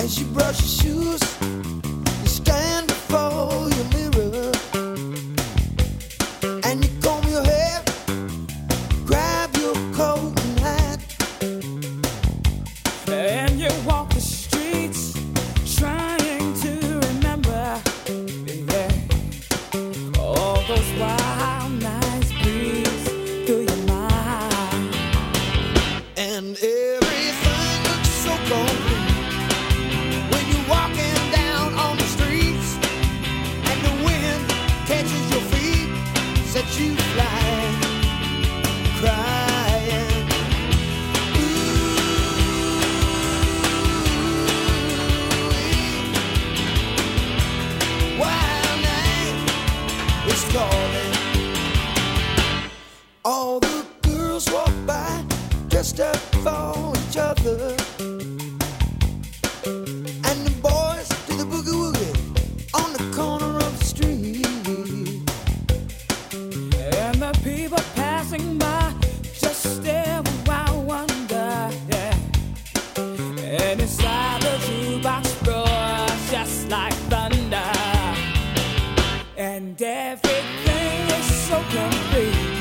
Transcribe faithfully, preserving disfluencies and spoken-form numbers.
As you brush your shoes, you stand before your mirror and you comb your hair, grab your coat and hat, and you walk the streets trying to remember, yeah, all those wild nights breeze through your mind, and everything looks so complete when you're walking down on the streets and the wind catches your feet, sets you flying, crying. Wild night is calling. All the girls walk by dressed up for each other, and the boys do the boogie woogie on the corner of the street. and the people passing by just stare with wild wonder, yeah. And inside the jukebox roars just like thunder, and everything is so complete